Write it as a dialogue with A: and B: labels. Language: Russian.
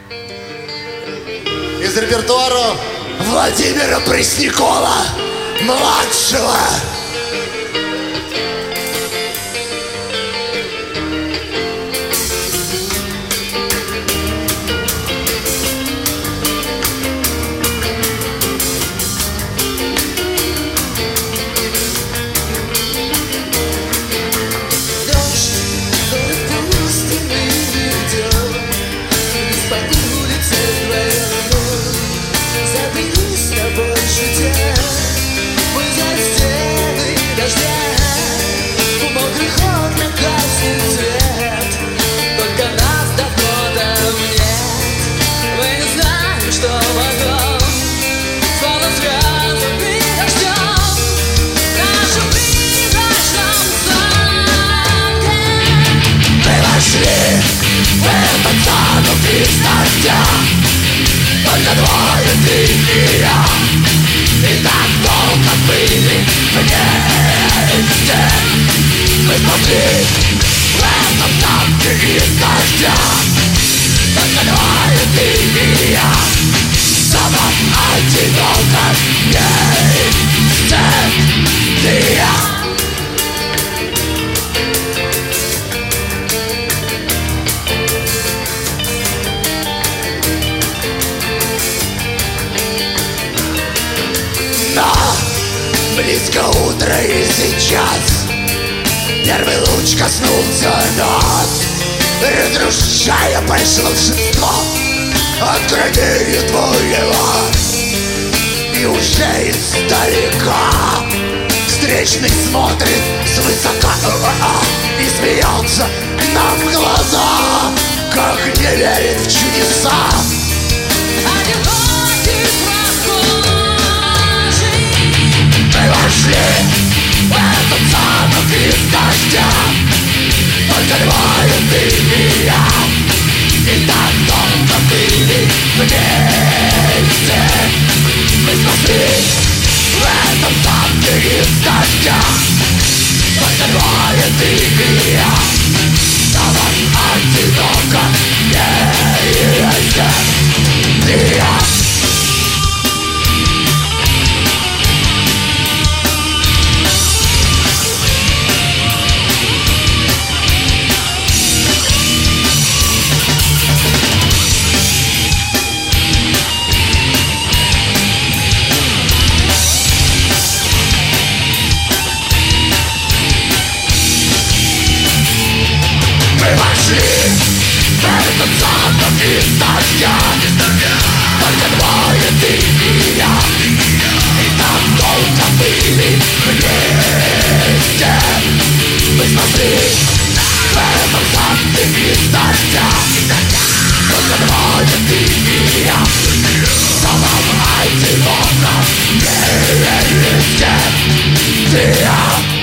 A: Из репертуара Владимира Преснякова младшего.
B: Только двое, ты и я, и так долго были вместе. Мы спасли в этом замке из дождя. Только двое, ты и я, самом одиноком месте. Ты и я. Близко утро и сейчас первый луч коснулся нас, разрушая большинство откровению твоего. И уже издалека встречный смотрит свысока и смеется нам в глаза, как не верит в чудеса. Вошли в этот замок из дождя. Только двое, ты и я, и так долго были вместе. Мы спасли в этом замке из дождя. Только двое, ты и я, самом одиноком месте. Ты и я. Мы вошли в этот замок из дождя. Только двое, ты и я, и так долго были вместе. Мы спасли в этом замке из дождя. Только двое, ты и я, самом одиноком месте. Ты и я.